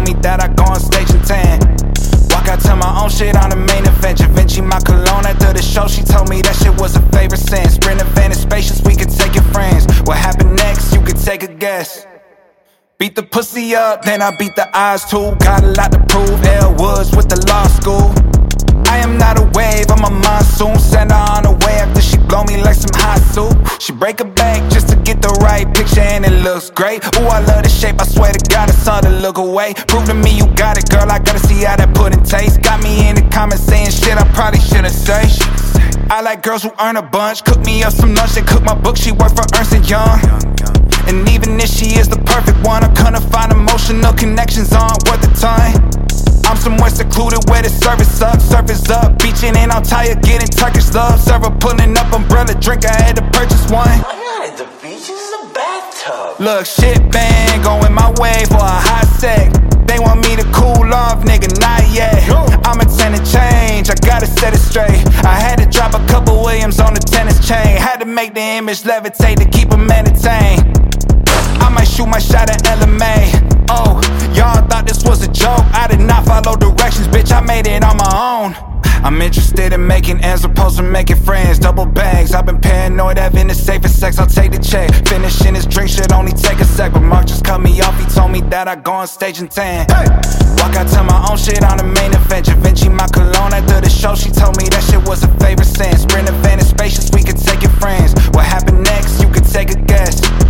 me that I go on stage and tan. Walk out to my own shit on the main event. Givenchy my cologne after the show. She told me that shit was a favorite sin. Sprint van is spacious, we could take your friends. What happened next, you could take a guess. Beat the pussy up, then I beat the eyes too. Got a lot to prove, L Woods with the law school. I am not a wave, I'm a monsoon. Send her on the way after she blow me like some hot soup. She break her back just to get the right picture and it looks great. Ooh, I love the shape, I swear to God it's hard to look away. Prove to me you got it, girl, I gotta see how that pudding tastes. Got me in the comments saying shit I probably shouldn't say. I like girls who earn a bunch. Cook me up some lunch and cook my book, she work for Ernst & Young. And even if she is the perfect one, I couldn't find emotional connections on worth the time. I'm somewhere secluded where the surface up, beaching and I'm tired getting Turkish love. Server pulling up umbrella, drink, I had to purchase one. I'm not at the beach, this is a bathtub. Look, shit bang, going my way for a hot sec. They want me to cool off, nigga, not yet. I'm a tenant change, I gotta set it straight. I had to drop a couple Williams on the tennis chain. Had to make the image levitate to keep them entertained. I might shoot my shot at LMA. Oh, y'all thought this was a joke. I did not follow directions, bitch, I made it on my own. I'm interested in making ends opposed to making friends. Double bags, I've been paranoid, having the safest sex, I'll take the check. Finishing this drink should only take a sec, but Mark just cut me off, he told me that I go on stage and tan. Walk out to my own shit on the main event. Givenchy my cologne after the show, she told me that shit was a favorite sin. Sprint van is spacious, we could take your friends. What happened next, you could take a guess.